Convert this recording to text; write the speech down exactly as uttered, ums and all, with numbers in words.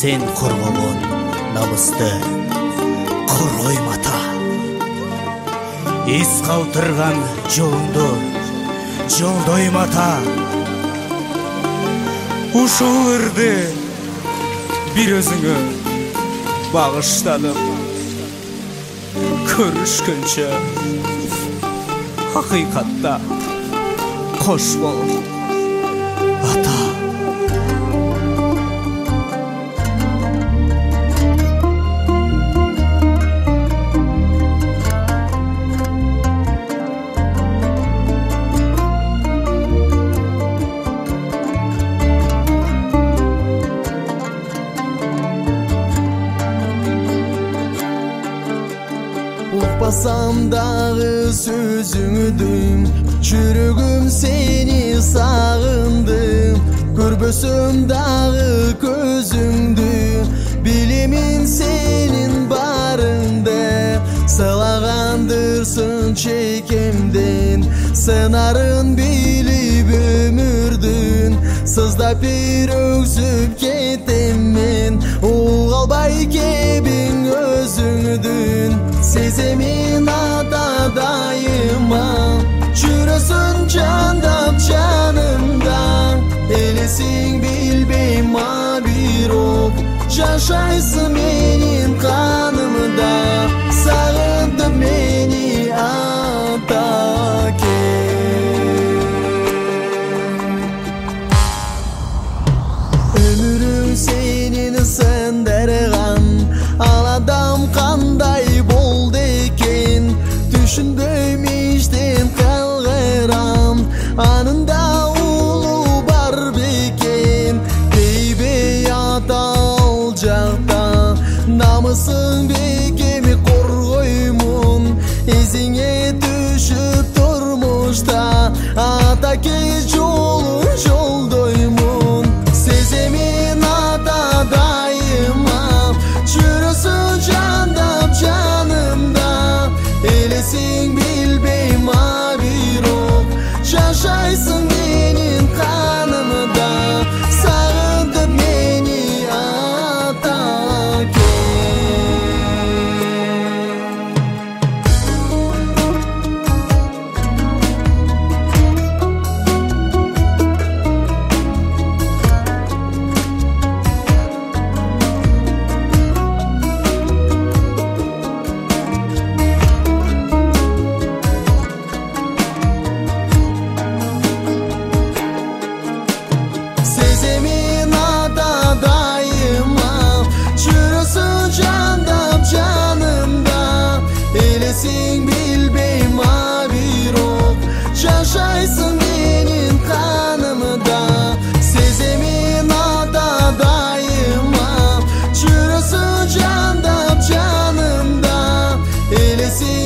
Sen korgogон намысты коргойм ата. Эс калтырган жолуңду жолдойм ата. Ушул ырды бир өзүңө багыштадым. Көрүшкөнчө хакыйкатта кош бол ата. Укпасам дагы сөзүңдү, жүрөгүм сени сагындым. Көрбөсөм дагы көзүңдү, билемин сенин барыңды. Сылагандырсың чекемден, сынарын билип өмүрдүн. Сыздап бир өксүп кетем мен, уг албай кебиң өзүңдүн. Сеземин ата дайыма, жүрөсүн жандап жанымда. Элесиң билбейм а бирок, жашайсың менин канымда. Сагындым мени ата өмүрүң сенин сындырган, ал адам кандай болду экен. Түшүнбөйм иштен калгырам, анында улуу бар бекен. Бейбей ата ал жакта, намысың бекеми коргоймун. Эзиңе түшүп турмушта, ата ке жолун жолдоймун. Сеземин ата дайыма, жүрөсүн жандап жанымда. Элесиң билбейм а бирок, жашайсың менин канымда. Сагындым мени ата ке. Сеземин ата дайыма, жүрөсүн жандап жанымда. Элесиң билбейм а бирок, жашайсың менин канымда. Сеземин ата дайыма, жүрөсүн жандап жанымда. Элесиң